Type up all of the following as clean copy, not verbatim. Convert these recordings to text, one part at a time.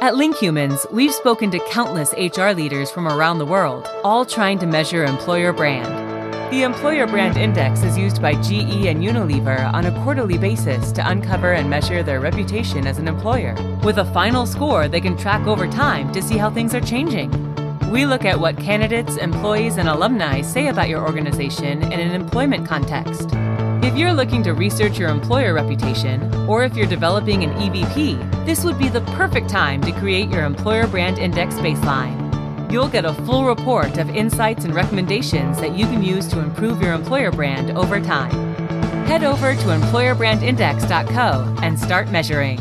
At LinkHumans, we've spoken to countless HR leaders from around the world, all trying to measure employer brand. The Employer Brand Index is used by GE and Unilever on a quarterly basis to uncover and measure their reputation as an employer. With a final score, they can track over time to see how things are changing. We look at what candidates, employees, and alumni say about your organization in an employment context. If you're looking to research your employer reputation, or if you're developing an EVP, this would be the perfect time to create your Employer Brand Index baseline. You'll get a full report of insights and recommendations that you can use to improve your employer brand over time. Head over to employerbrandindex.co and start measuring.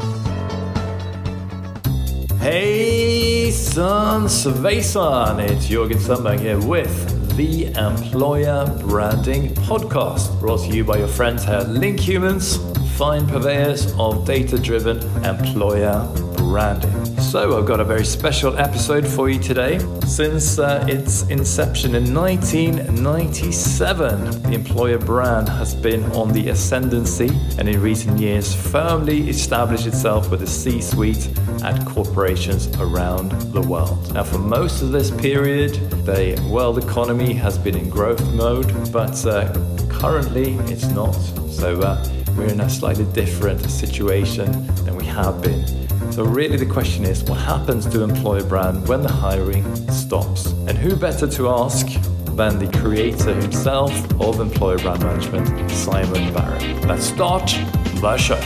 Hey, Svejsan, it's Jörgen Sundberg here with the Employer Branding Podcast, brought to you by your friends here at LinkHumans, fine purveyors of data-driven employer branding. So I've got a very special episode for you today. Since its inception in 1997, the employer brand has been on the ascendancy and in recent years firmly established itself with a C-suite at corporations around the world. Now, for most of this period, the world economy has been in growth mode, but currently it's not. So we're in a slightly different situation than we have been. So really the question is, what happens to employer brand when the hiring stops? And who better to ask than the creator himself of employer brand management, Simon Barrow. Let's start the show.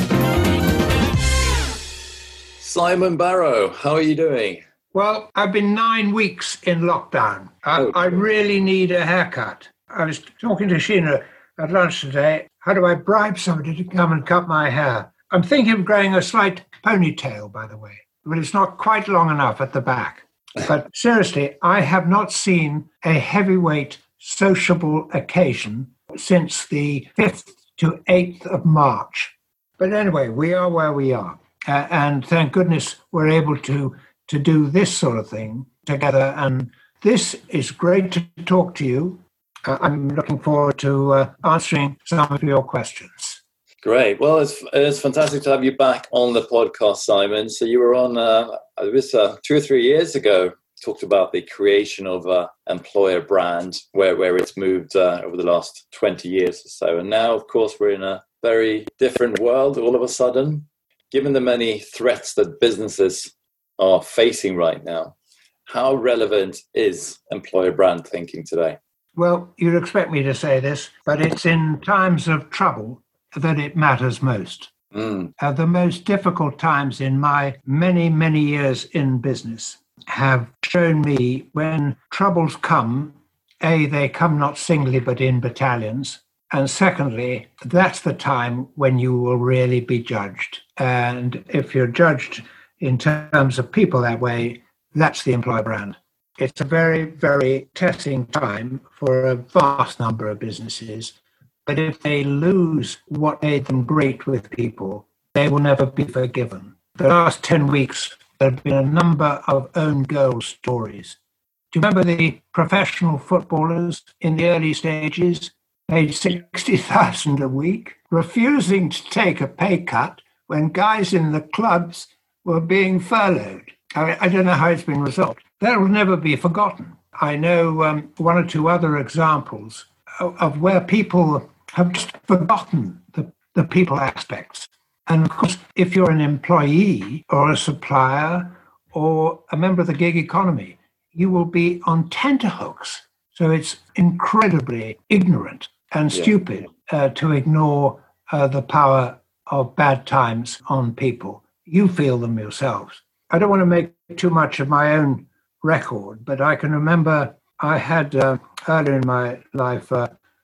Simon Barrow, how are you doing? Well, I've been 9 weeks in lockdown. I really need a haircut. I was talking to Sheena at lunch today. How do I bribe somebody to come and cut my hair? I'm thinking of growing a slight ponytail, by the way, but it's not quite long enough at the back. But seriously, I have not seen a heavyweight sociable occasion since the 5th to 8th of March. But anyway, we are where we are. And thank goodness we're able to do this sort of thing together. And this is great to talk to you. I'm looking forward to answering some of your questions. Great. Well, it's fantastic to have you back on the podcast, Simon. So you were on, it was 2 or 3 years ago, talked about the creation of employer brand, where it's moved over the last 20 years or so. And now, of course, we're in a very different world all of a sudden. Given the many threats that businesses are facing right now, how relevant is employer brand thinking today? Well, you'd expect me to say this, but it's in times of trouble that it matters most. The most difficult times in my many, many years in business have shown me when troubles come, A, they come not singly but in battalions, and secondly, that's the time when you will really be judged. And if you're judged in terms of people that way, that's the employer brand. It's a very, very testing time for a vast number of businesses. But if they lose what made them great with people, they will never be forgiven. The last 10 weeks, there have been a number of own goal stories. Do you remember the professional footballers in the early stages, paid $60,000 a week, refusing to take a pay cut when guys in the clubs were being furloughed? I don't know how it's been resolved. That will never be forgotten. I know one or two other examples of where people have just forgotten the people aspects. And of course, if you're an employee or a supplier or a member of the gig economy, you will be on tenterhooks. So it's incredibly ignorant and stupid to ignore the power of bad times on people. You feel them yourselves. I don't want to make too much of my own record, but I can remember I had earlier in my life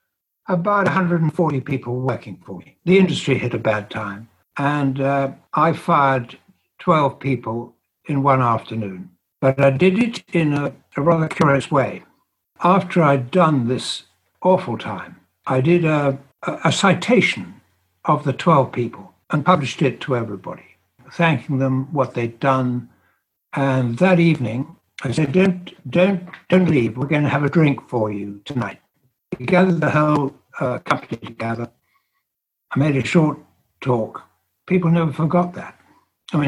about 140 people working for me. The industry hit a bad time, and I fired 12 people in one afternoon. But I did it in a rather curious way. After I'd done this awful time, I did a citation of the 12 people and published it to everybody, thanking them what they'd done. And that evening, I said, don't leave. We're going to have a drink for you tonight. We gathered the whole company together. I made a short talk. People never forgot that. I mean,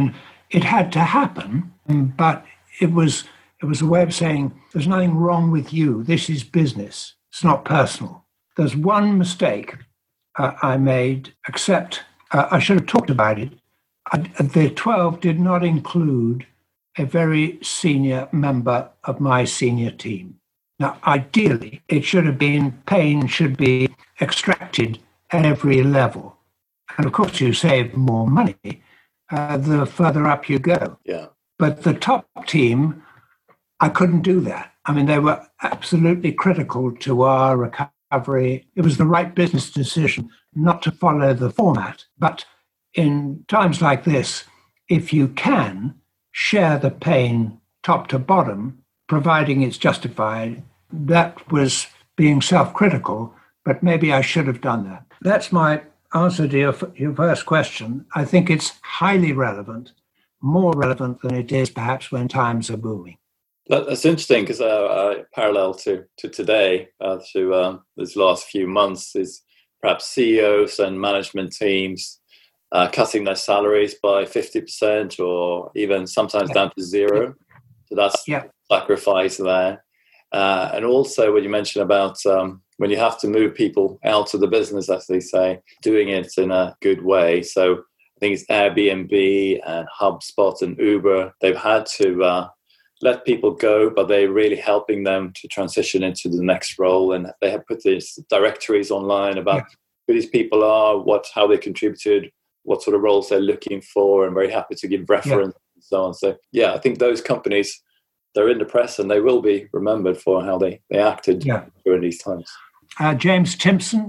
it had to happen, but it was a way of saying there's nothing wrong with you. This is business. It's not personal. There's one mistake I made, except I should have talked about it. The 12 did not include a very senior member of my senior team. Now, ideally, it should have been, pain should be extracted at every level. And of course, you save more money the further up you go. Yeah. But the top team, I couldn't do that. I mean, they were absolutely critical to our recovery. It was the right business decision not to follow the format. But in times like this, if you can share the pain top to bottom, providing it's justified, that was being self-critical, but maybe I should have done that. That's my answer to your first question. I think it's highly relevant, more relevant than it is perhaps when times are booming. That's interesting because parallel to today, to these last few months, is perhaps CEOs and management teams cutting their salaries by 50% or even sometimes down to zero. So that's sacrifice there. And also when you mentioned about when you have to move people out of the business, as they say, doing it in a good way. So I think it's Airbnb and HubSpot and Uber. They've had to let people go, but they're really helping them to transition into the next role. And they have put these directories online about who these people are, how they contributed, what sort of roles they're looking for, and very happy to give reference and so on. So I think those companies, they're in the press and they will be remembered for how they acted during these times. James Timpson,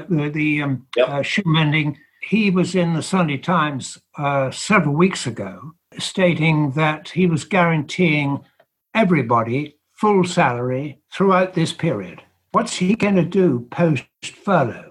the shoe mending, he was in the Sunday Times several weeks ago stating that he was guaranteeing everybody full salary throughout this period. What's he going to do post-furlough?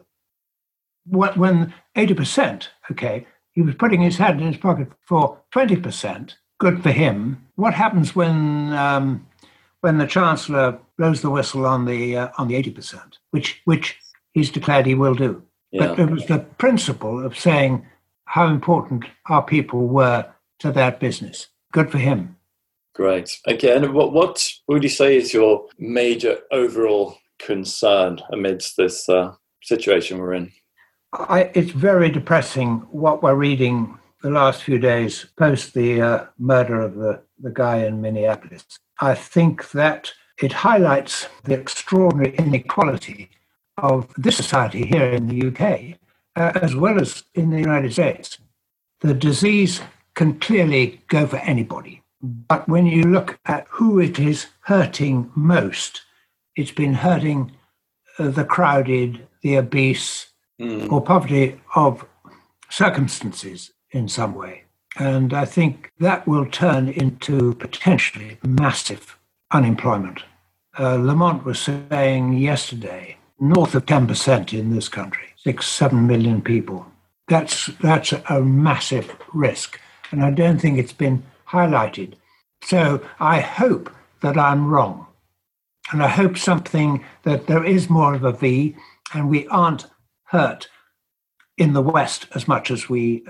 When 80%, he was putting his hand in his pocket for 20%, good for him. What happens when the Chancellor blows the whistle on the 80%, which he's declared he will do? Yeah. But it was the principle of saying how important our people were to that business. Good for him. Great. Okay, and what would you say is your major overall concern amidst this situation we're in? It's very depressing what we're reading the last few days post the murder of the guy in Minneapolis. I think that it highlights the extraordinary inequality of this society here in the UK, as well as in the United States. The disease can clearly go for anybody. But when you look at who it is hurting most, it's been hurting the crowded, the obese, or poverty of circumstances in some way. And I think that will turn into potentially massive unemployment. Lamont was saying yesterday, north of 10% in this country, 6-7 million people. That's a massive risk. And I don't think it's been highlighted. So I hope that I'm wrong. And I hope that there is more of a V and we aren't hurt in the West as much as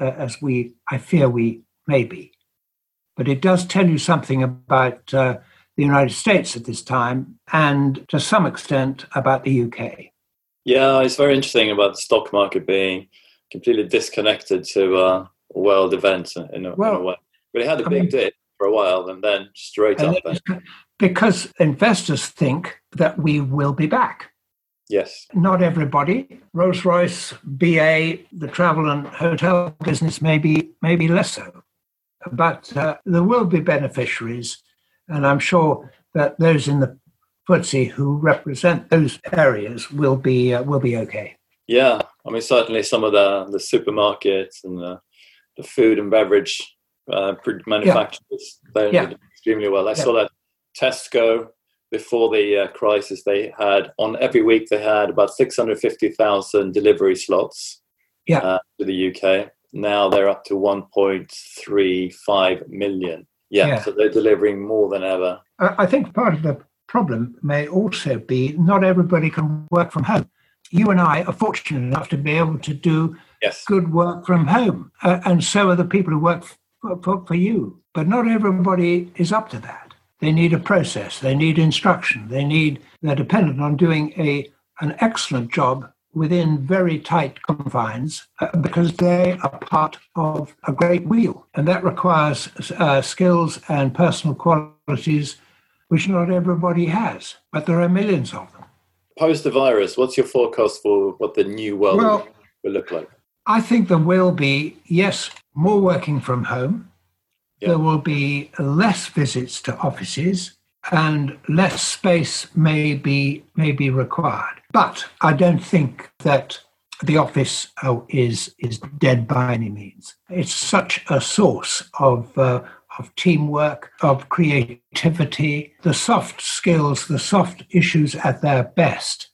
I fear we may be. But it does tell you something about the United States at this time and to some extent about the UK. Yeah, it's very interesting about the stock market being completely disconnected to world events in a way. But it had a big dip for a while and then straight up. Because investors think that we will be back. Yes. Not everybody. Rolls-Royce, BA, the travel and hotel business may be less so. But there will be beneficiaries, and I'm sure that those in the FTSE who represent those areas will be okay. Yeah, I mean, certainly some of the supermarkets and the food and beverage manufacturers, they did extremely well. I saw that Tesco, before the crisis, they had, on every week, they had about 650,000 delivery slots to the UK. Now they're up to 1.35 million. So they're delivering more than ever. I think part of the problem may also be not everybody can work from home. You and I are fortunate enough to be able to do good work from home. And so are the people who work for you. But not everybody is up to that. They need a process. They need instruction. They're dependent on doing an excellent job within very tight confines because they are part of a great wheel. And that requires skills and personal qualities which not everybody has, but there are millions of them. Post the virus, what's your forecast for what the new world will look like? I think there will be, yes, more working from home. Yep. There will be less visits to offices and less space may be required. But I don't think that the office is dead by any means. It's such a source of teamwork, of creativity, the soft skills, the soft issues at their best,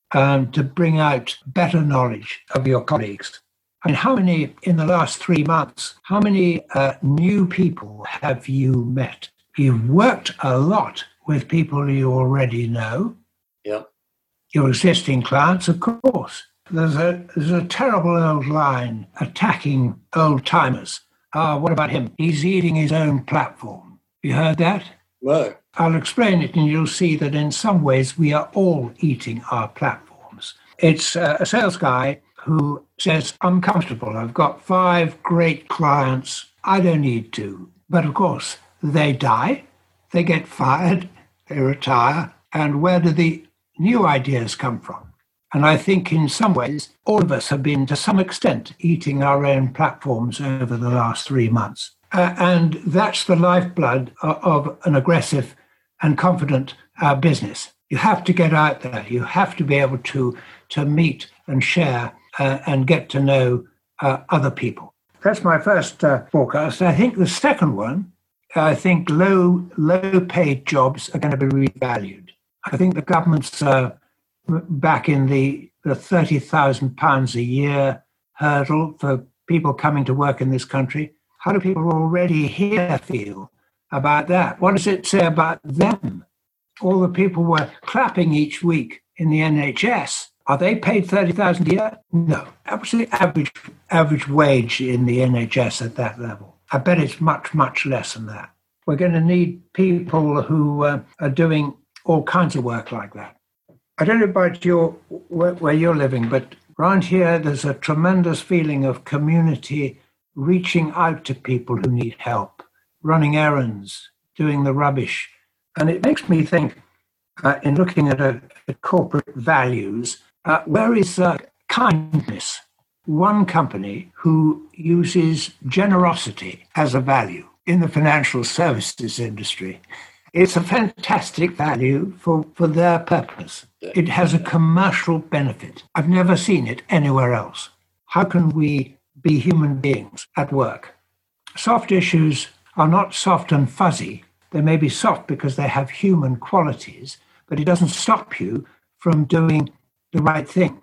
to bring out better knowledge of your colleagues. I mean, how many, in the last 3 months, how many new people have you met? You've worked a lot with people you already know. Yeah. Your existing clients, of course. There's a terrible old line attacking old-timers. What about him? He's eating his own platform. You heard that? No. I'll explain it and you'll see that in some ways we are all eating our platforms. It's a sales guy who says, I'm comfortable. I've got 5 great clients. I don't need to. But of course, they die, they get fired, they retire. And where do the new ideas come from? And I think in some ways, all of us have been to some extent eating our own platforms over the last 3 months. And that's the lifeblood of an aggressive and confident business. You have to get out there. You have to be able to meet and share and get to know other people. That's my first forecast. I think the second one, I think low-paid jobs are going to be revalued. I think the government's back in the £30,000 a year hurdle for people coming to work in this country. How do people already here feel about that? What does it say about them? All the people were clapping each week in the NHS. Are they paid $30,000 a year? No. Absolutely average wage in the NHS at that level. I bet it's much, much less than that. We're going to need people who are doing all kinds of work like that. I don't know about where you're living, but around here there's a tremendous feeling of community reaching out to people who need help, running errands, doing the rubbish. And it makes me think, in looking at corporate values, where is kindness? One company who uses generosity as a value in the financial services industry. It's a fantastic value for their purpose. It has a commercial benefit. I've never seen it anywhere else. How can we be human beings at work? Soft issues are not soft and fuzzy. They may be soft because they have human qualities, but it doesn't stop you from doing the right thing,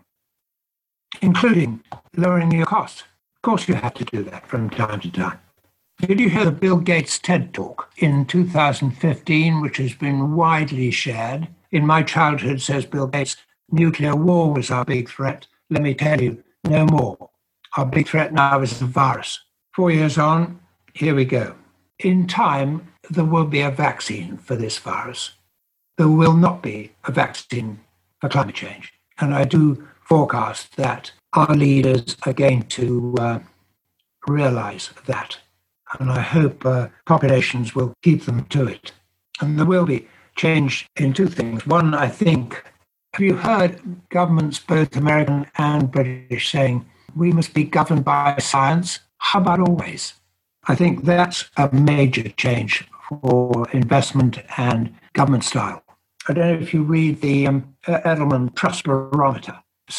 including lowering your costs. Of course you have to do that from time to time. Did you hear the Bill Gates TED Talk in 2015, which has been widely shared? In my childhood, says Bill Gates, nuclear war was our big threat. Let me tell you, no more. Our big threat now is the virus. 4 years on, here we go. In time, there will be a vaccine for this virus. There will not be a vaccine for climate change. And I do forecast that our leaders are going to realize that. And I hope populations will keep them to it. And there will be change in 2 things. One, I think, have you heard governments, both American and British, saying, we must be governed by science? How about always? I think that's a major change for investment and government style. I don't know if you read the Edelman Trust Barometer.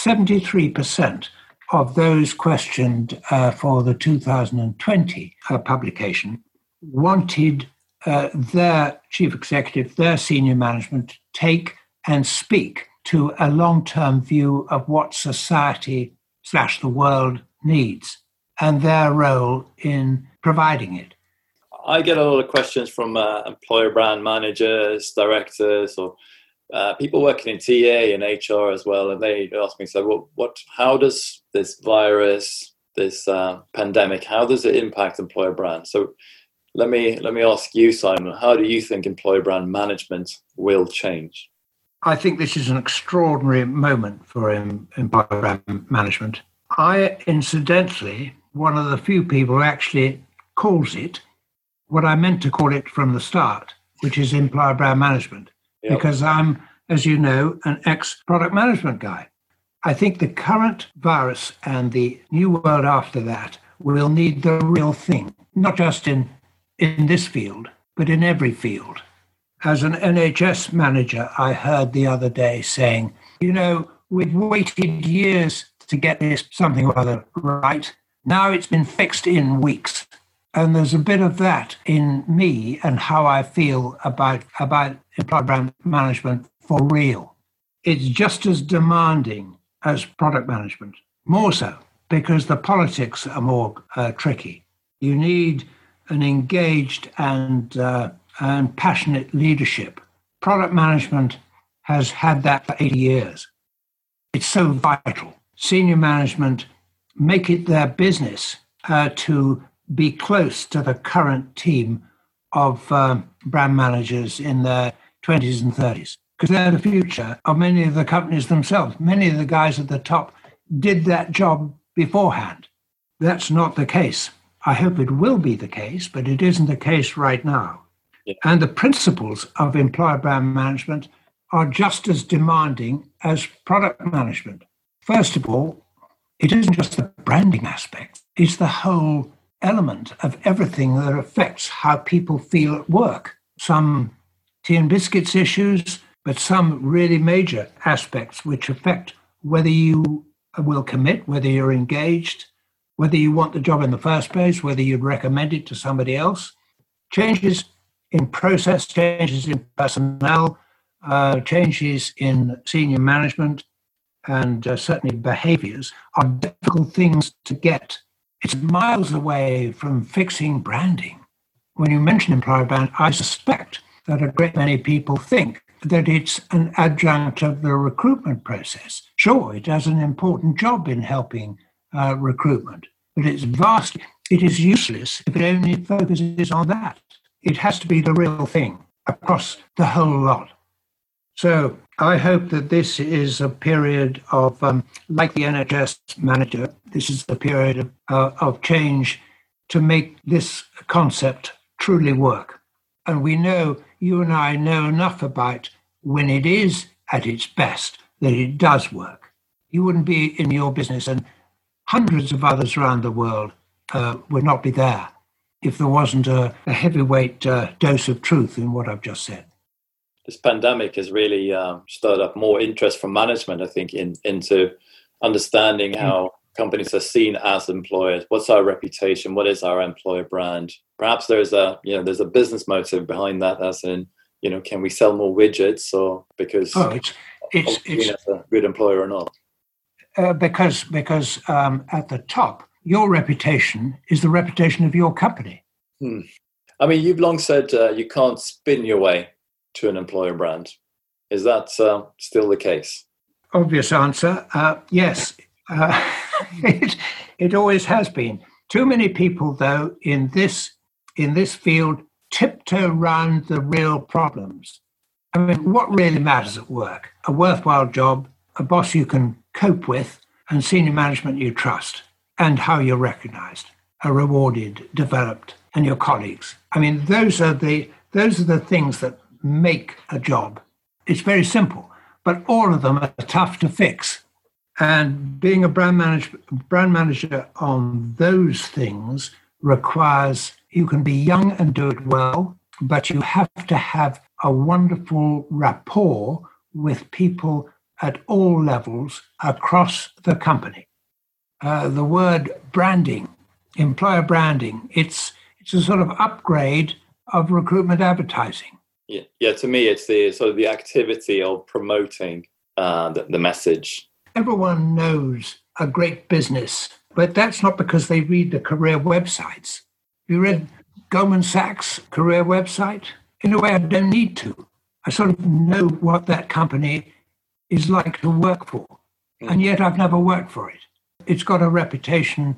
73% of those questioned for the 2020 publication wanted their chief executive, their senior management to take and speak to a long-term view of what society / the world needs and their role in providing it. I get a lot of questions from employer brand managers, directors, or people working in TA and HR as well, and they ask me, so how does this virus this pandemic, how does it impact employer brand? So let me ask you, Simon, how do you think employer brand management will change? I think this is an extraordinary moment for employer brand management. I, incidentally, one of the few people who actually calls it what I meant to call it from the start, which is employer brand management, because I'm, as you know, an ex-product management guy. I think the current virus and the new world after that will need the real thing, not just in this field, but in every field. As an NHS manager, I heard the other day saying, we've waited years to get this something or other right. Now it's been fixed in weeks. And there's a bit of that in me and how I feel about employer brand management for real. It's just as demanding as product management, more so, because the politics are more tricky. You need an engaged and passionate leadership. Product management has had that for 80 years. It's so vital. Senior management make it their business to be close to the current team of brand managers in their 20s and 30s, because they're the future of many of the companies themselves. Many of the guys at the top did that job beforehand. That's not the case. I hope it will be the case, but it isn't the case right now. Yeah. And the principles of employer brand management are just as demanding as product management. First of all, it isn't just the branding aspect, it's the whole element of everything that affects how people feel at work. Some tea and biscuits issues, but some really major aspects which affect whether you will commit, whether you're engaged, whether you want the job in the first place, whether you'd recommend it to somebody else. Changes in process, changes in personnel, changes in senior management, and certainly behaviors are difficult things to get. It's miles away from fixing branding. When you mention employer brand, I suspect that a great many people think that it's an adjunct of the recruitment process. Sure, it has an important job in helping recruitment, but it is useless if it only focuses on that. It has to be the real thing across the whole lot. So I hope that this is a period of, like the NHS manager, this is the period of change to make this concept truly work. And we know, you and I know enough about when it is at its best, that it does work. You wouldn't be in your business, and hundreds of others around the world would not be there if there wasn't a heavyweight dose of truth in what I've just said. This pandemic has really stirred up more interest from management, I think, into understanding how companies are seen as employers. What's our reputation? What is our employer brand? Perhaps there's a business motive behind that, as in, can we sell more widgets, or because it's seen as a good employer or not? Because at the top, your reputation is the reputation of your company. I mean, you've long said you can't spin your way to an employer brand. Is that still the case? Obvious answer, yes. It always has been. Too many people, though, in this field tiptoe around the real problems. I mean, what really matters at work? A worthwhile job, a boss you can cope with, and senior management you trust, and how you're recognized, are rewarded, developed, and your colleagues. I mean, those are the things that make a job. It's very simple, but all of them are tough to fix. And being a brand manager on those things requires you can be young and do it well, but you have to have a wonderful rapport with people at all levels across the company. The word branding, employer branding, it's a sort of upgrade of recruitment advertising. Yeah. To me, it's the sort of the activity of promoting the message. Everyone knows a great business, but that's not because they read the career websites. You read Goldman Sachs' career website? In a way, I don't need to. I sort of know what that company is like to work for, and yet I've never worked for it. It's got a reputation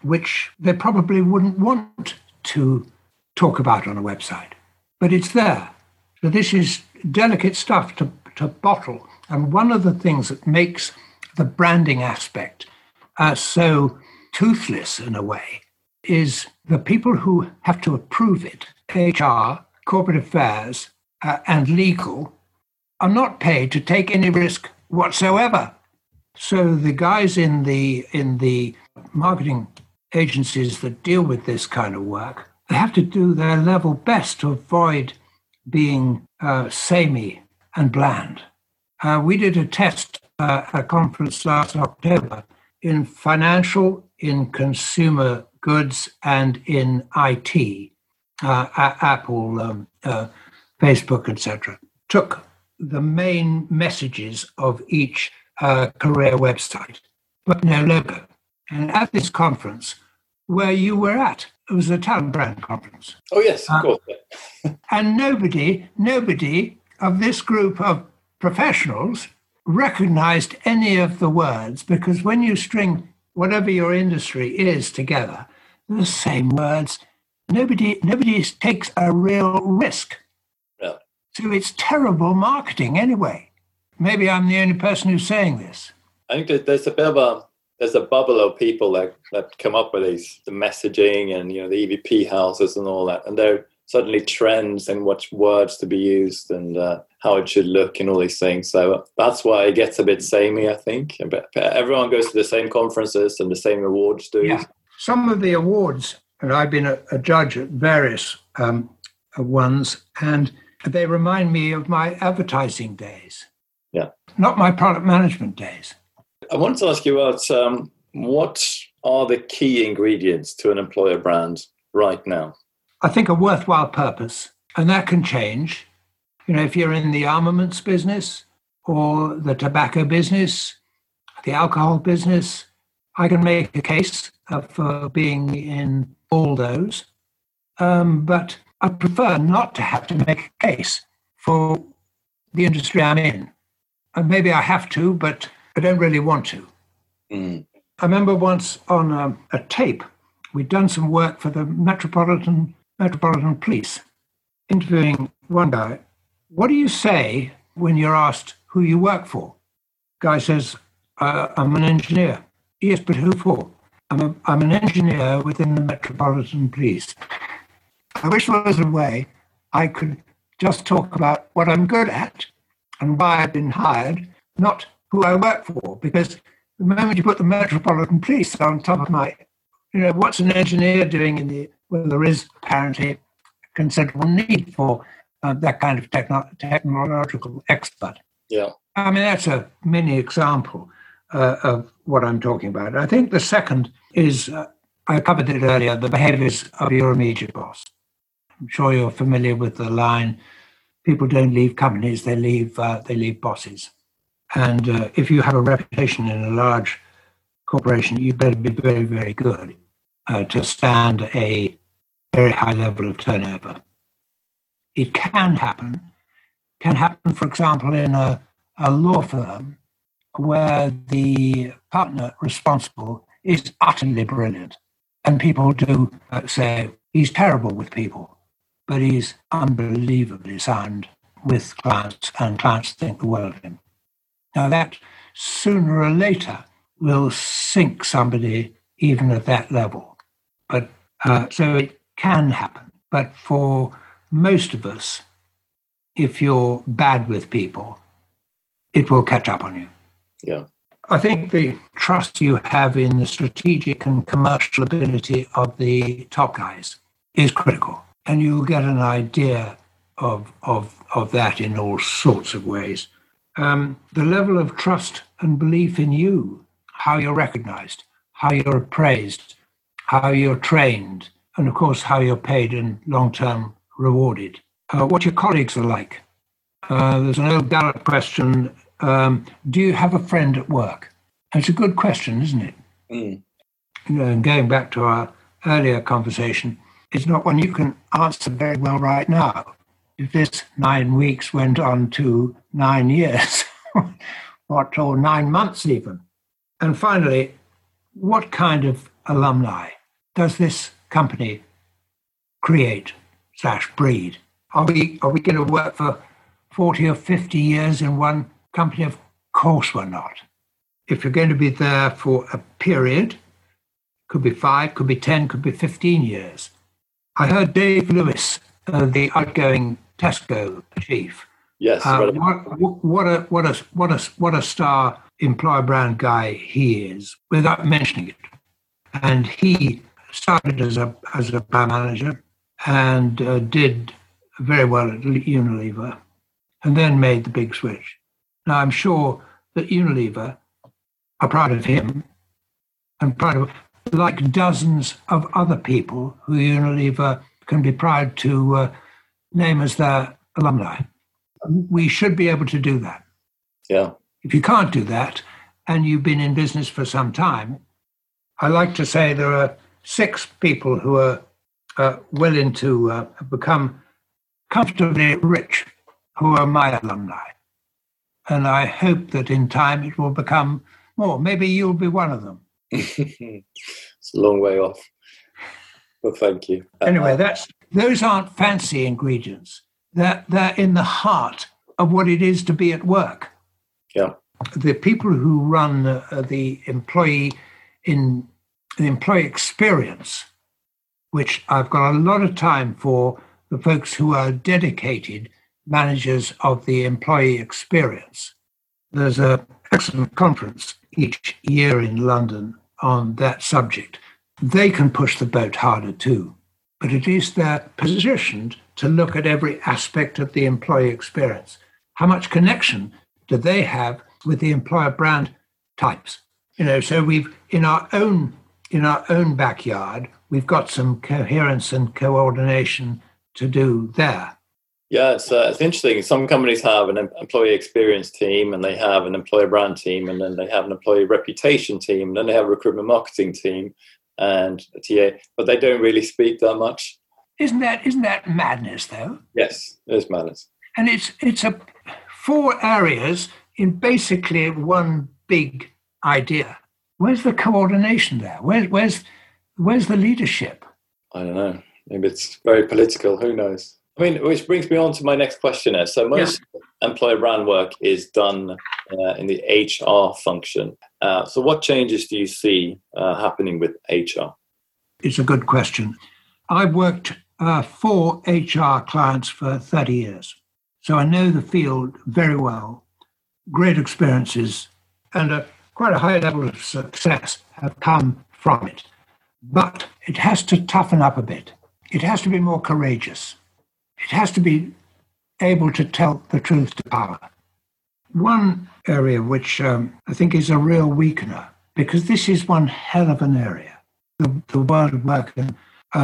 which they probably wouldn't want to talk about on a website. But it's there. So this is delicate stuff to bottle. And one of the things that makes the branding aspect so toothless in a way is the people who have to approve it, HR, corporate affairs, and legal, are not paid to take any risk whatsoever. So the guys in the marketing agencies that deal with this kind of work, they have to do their level best to avoid being samey and bland. We did a test at a conference last October in financial, in consumer goods, and in IT, Apple, Facebook, etc. Took the main messages of each career website, but no logo. And at this conference, where you were at, it was a talent brand conference. Oh, yes, of course. And nobody of this group of professionals recognized any of the words, because when you string whatever your industry is together, the same words, nobody takes a real risk. Yeah. So it's terrible marketing anyway. Maybe I'm the only person who's saying this. I think that there's a bit of there's a bubble of people that come up with the messaging and, the EVP houses and all that. And they're suddenly trends and what words to be used and how it should look and all these things. So that's why it gets a bit samey, I think. But everyone goes to the same conferences and the same awards do. Yeah. Some of the awards, and I've been a judge at various ones, and they remind me of my advertising days. Yeah. Not my product management days. I wanted to ask you about what are the key ingredients to an employer brand right now? I think a worthwhile purpose, and that can change. If you're in the armaments business or the tobacco business, the alcohol business, I can make a case for being in all those. But I prefer not to have to make a case for the industry I'm in. And maybe I have to, but I don't really want to. I remember once on a tape, we'd done some work for the Metropolitan Police, interviewing one guy. What do you say when you're asked who you work for? Guy says, I'm an engineer. Yes, but who for? I'm an engineer within the Metropolitan Police. I wish there was a way I could just talk about what I'm good at and why I've been hired, not who I work for, because the moment you put the Metropolitan Police on top of my, what's an engineer doing well, there is apparently considerable need for that kind of technological expert. Yeah. I mean, that's a mini example of what I'm talking about. I think the second is, I covered it earlier, the behaviors of your immediate boss. I'm sure you're familiar with the line, people don't leave companies, they leave bosses. And if you have a reputation in a large corporation, you better be very, very good to stand a very high level of turnover. It can happen, for example, in a law firm where the partner responsible is utterly brilliant. And people do say, he's terrible with people, but he's unbelievably sound with clients, and clients think the world of him. Now that sooner or later will sink somebody even at that level. But so it can happen. But for most of us, if you're bad with people, it will catch up on you. Yeah. I think the trust you have in the strategic and commercial ability of the top guys is critical. And you'll get an idea of that in all sorts of ways. The level of trust and belief in you, how you're recognized, how you're appraised, how you're trained, and of course, how you're paid and long-term rewarded. What your colleagues are like. There's an old Gallup question, do you have a friend at work? It's a good question, isn't it? And going back to our earlier conversation, it's not one you can answer very well right now. If this 9 weeks went on to 9 years, or 9 months even. And finally, what kind of alumni does this company create / breed? Are we going to work for 40 or 50 years in one company? Of course we're not. If you're going to be there for a period, could be 5, could be 10, could be 15 years. I heard Dave Lewis, the outgoing Tesco chief. Yes. What a star employer brand guy he is, without mentioning it. And he started as a brand manager and did very well at Unilever, and then made the big switch. Now, I'm sure that Unilever are proud of him and proud of, like dozens of other people who Unilever can be proud to name as their alumni. We should be able to do that. Yeah. If you can't do that, and you've been in business for some time, I like to say there are 6 people who are willing to become comfortably rich, who are my alumni. And I hope that in time it will become more. Maybe you'll be one of them. It's a long way off. Well, thank you. Anyway, those aren't fancy ingredients. They're in the heart of what it is to be at work. Yeah. The people who run the employee experience, which I've got a lot of time for the folks who are dedicated managers of the employee experience. There's an excellent conference each year in London on that subject. They can push the boat harder too, but at least they're positioned to look at every aspect of the employee experience. How much connection do they have with the employer brand types? So we've in our own backyard, we've got some coherence and coordination to do there. Yeah, it's interesting. Some companies have an employee experience team, and they have an employer brand team, and then they have an employee reputation team, and then they have a recruitment marketing team and a TA, but they don't really speak that much. Isn't that madness, though? Yes, it is madness. And it's 4 areas in basically one big idea. Where's the coordination there? Where's the leadership? I don't know. Maybe it's very political. Who knows? I mean, which brings me on to my next question. So most employer brand work is done in the HR function. So what changes do you see happening with HR? It's a good question. I've worked for HR clients for 30 years. So I know the field very well. Great experiences and quite a high level of success have come from it. But it has to toughen up a bit. It has to be more courageous. It has to be able to tell the truth to power. One area which I think is a real weakener, because this is one hell of an area, the world of work and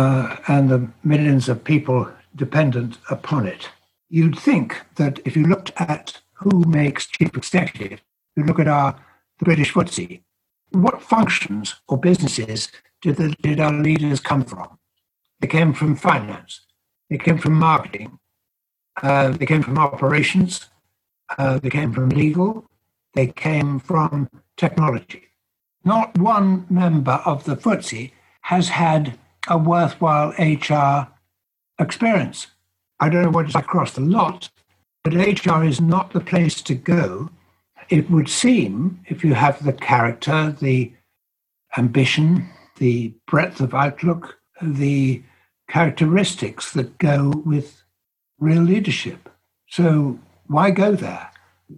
the millions of people dependent upon it. You'd think that if you looked at who makes chief executive, you look at the British FTSE, what functions or businesses did our leaders come from? They came from finance. They came from marketing. They came from operations. They came from legal. They came from technology. Not one member of the FTSE has had a worthwhile HR experience. I don't know what it's across the lot, but HR is not the place to go. It would seem, if you have the character, the ambition, the breadth of outlook, the characteristics that go with real leadership. So why go there?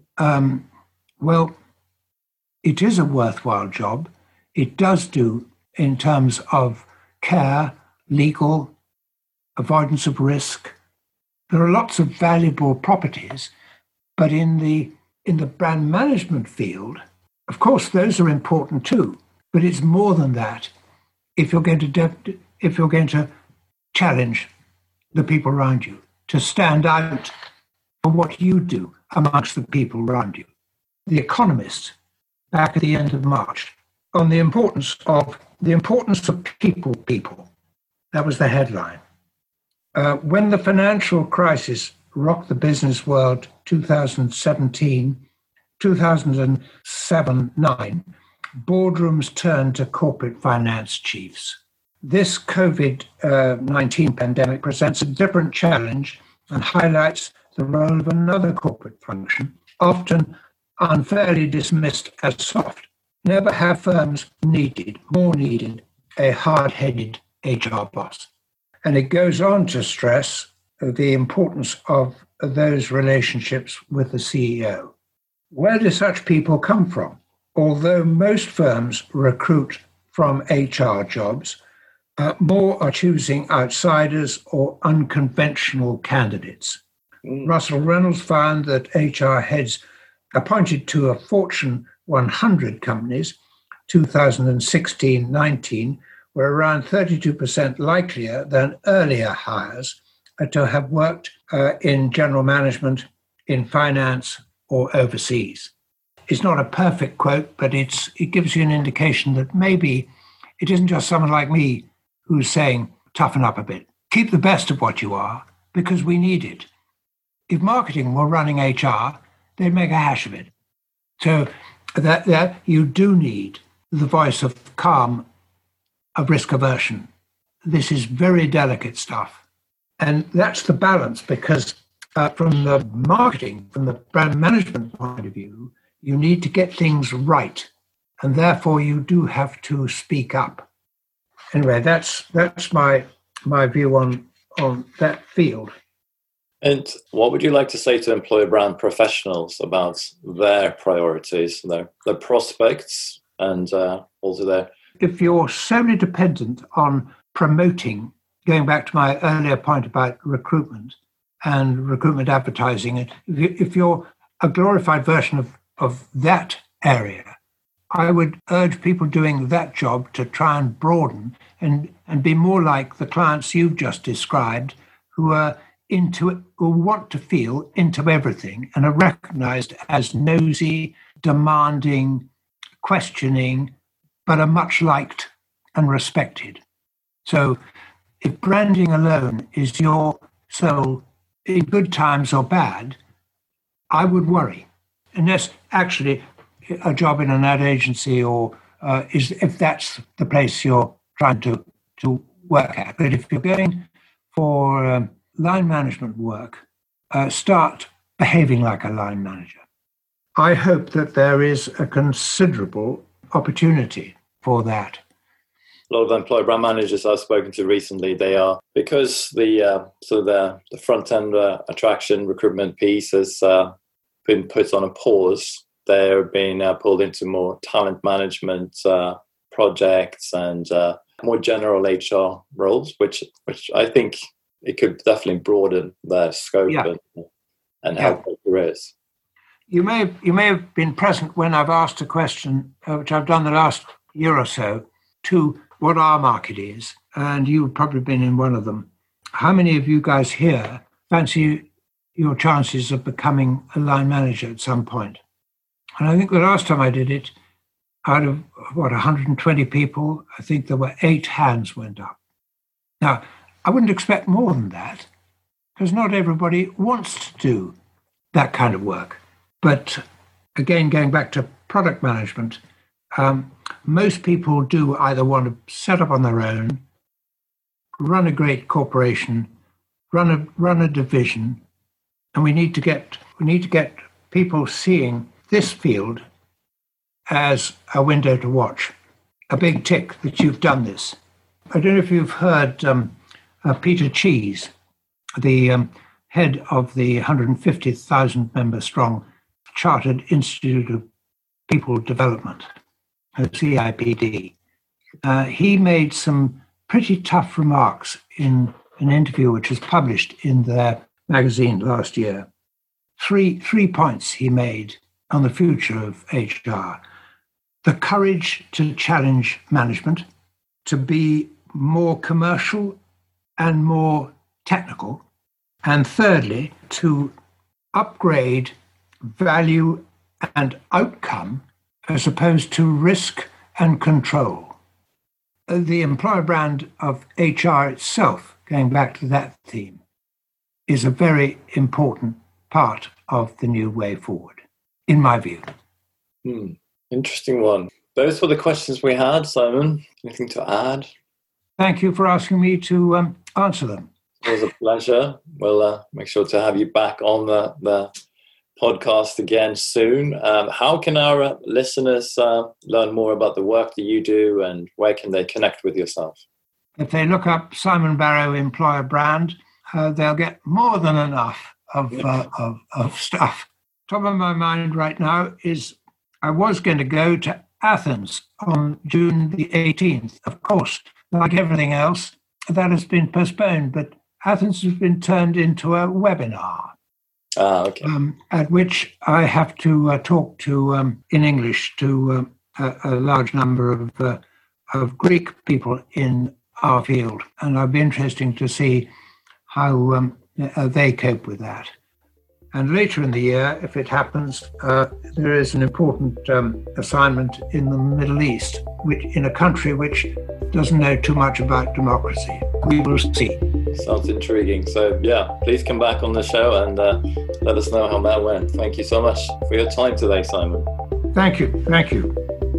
Well, it is a worthwhile job. It does do in terms of care, legal, avoidance of risk. There are lots of valuable properties, but in the brand management field, of course, those are important too. But it's more than that. If you're going to challenge the people around you, to stand out for what you do amongst the people around you. The Economist, back at the end of March, on the importance of people. That was the headline. When the financial crisis rocked the business world 2007-9, boardrooms turn to corporate finance chiefs. This COVID-19 pandemic presents a different challenge and highlights the role of another corporate function, often unfairly dismissed as soft. Never have firms more needed a hard-headed HR boss. And it goes on to stress the importance of those relationships with the CEO. Where do such people come from? Although most firms recruit from HR jobs, more are choosing outsiders or unconventional candidates. Russell Reynolds found that HR heads appointed to a Fortune 100 companies, 2016-19, were around 32% likelier than earlier hires to have worked in general management, in finance, or overseas. It's not a perfect quote, but it gives you an indication that maybe it isn't just someone like me who's saying, toughen up a bit. Keep the best of what you are, because we need it. If marketing were running HR, they'd make a hash of it. So that you do need the voice of calm, of risk aversion. This is very delicate stuff. And that's the balance, because from the marketing, from the brand management point of view, you need to get things right. And therefore, you do have to speak up. Anyway, that's my view on that field. And what would you like to say to employer brand professionals about their priorities, their prospects, and also their... If you're solely dependent on promoting, going back to my earlier point about recruitment and recruitment advertising, if you're a glorified version of that area, I would urge people doing that job to try and broaden and be more like the clients you've just described, who are who want to feel into everything and are recognized as nosy, demanding, questioning, but are much liked and respected. So if branding alone is your soul in good times or bad, I would worry. Unless actually a job in an ad agency or if that's the place you're trying to work at. But if you're going for line management work, start behaving like a line manager. I hope that there is a considerable opportunity for that. A lot of employer brand managers I've spoken to recently, they are, because the front end attraction recruitment piece has been put on a pause, they're being pulled into more talent management projects and more general HR roles, which I think it could definitely broaden their scope and help their careers. You may have been present when I've asked a question, which I've done the last year or so, to what our market is, and you've probably been in one of them. How many of you guys here fancy your chances of becoming a line manager at some point? And I think the last time I did it, out of 120 people, I think there were 8 hands went up. Now, I wouldn't expect more than that, because not everybody wants to do that kind of work. But again, going back to product management, most people do either want to set up on their own, run a great corporation, run a division, and we need to get people seeing this field as a window to watch. A big tick that you've done this. I don't know if you've heard Peter Cheese, the head of the 150,000 member strong Chartered Institute of People Development, CIPD. He made some pretty tough remarks in an interview which was published in their magazine last year. Three points he made on the future of HR. The courage to challenge management, to be more commercial and more technical. And thirdly, to upgrade value and outcome as opposed to risk and control. The employer brand of HR itself, going back to that theme, is a very important part of the new way forward, in my view. Interesting one. Those were the questions we had, Simon. Anything to add? Thank you for asking me to answer them. It was a pleasure. We'll make sure to have you back on the podcast again soon. How can our listeners learn more about the work that you do, and where can they connect with yourself? If they look up Simon Barrow Employer Brand, they'll get more than enough of stuff. Top of my mind right now is I was going to go to Athens on June the 18th. Of course, like everything else, that has been postponed, but Athens has been turned into a webinar. Okay. At which I have to talk to, in English, to a large number of Greek people in our field. And it'll be interesting to see how they cope with that. And later in the year, if it happens, there is an important assignment in the Middle East, in a country which doesn't know too much about democracy. We will see. Sounds intriguing. So, yeah, please come back on the show and let us know how that went. Thank you so much for your time today, Simon. Thank you. Thank you.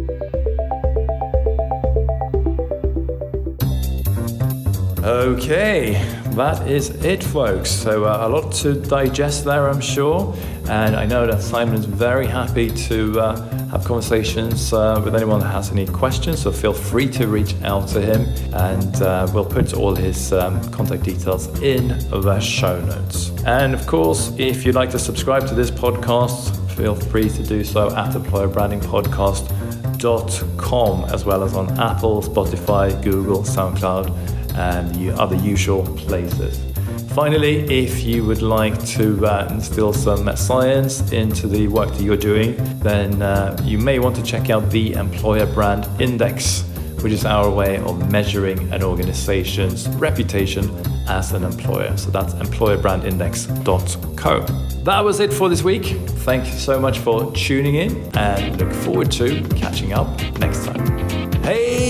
Okay, that is it, folks. So a lot to digest there, I'm sure. And I know that Simon is very happy to have conversations with anyone that has any questions. So feel free to reach out to him, and we'll put all his contact details in the show notes. And of course, if you'd like to subscribe to this podcast, feel free to do so at employerbrandingpodcast.com, as well as on Apple, Spotify, Google, SoundCloud, and the other usual places. Finally, if you would like to instill some science into the work that you're doing, then you may want to check out the Employer Brand Index, which is our way of measuring an organization's reputation as an employer. So that's employerbrandindex.co. That was it for this week. Thank you so much for tuning in, and look forward to catching up next time. Hey!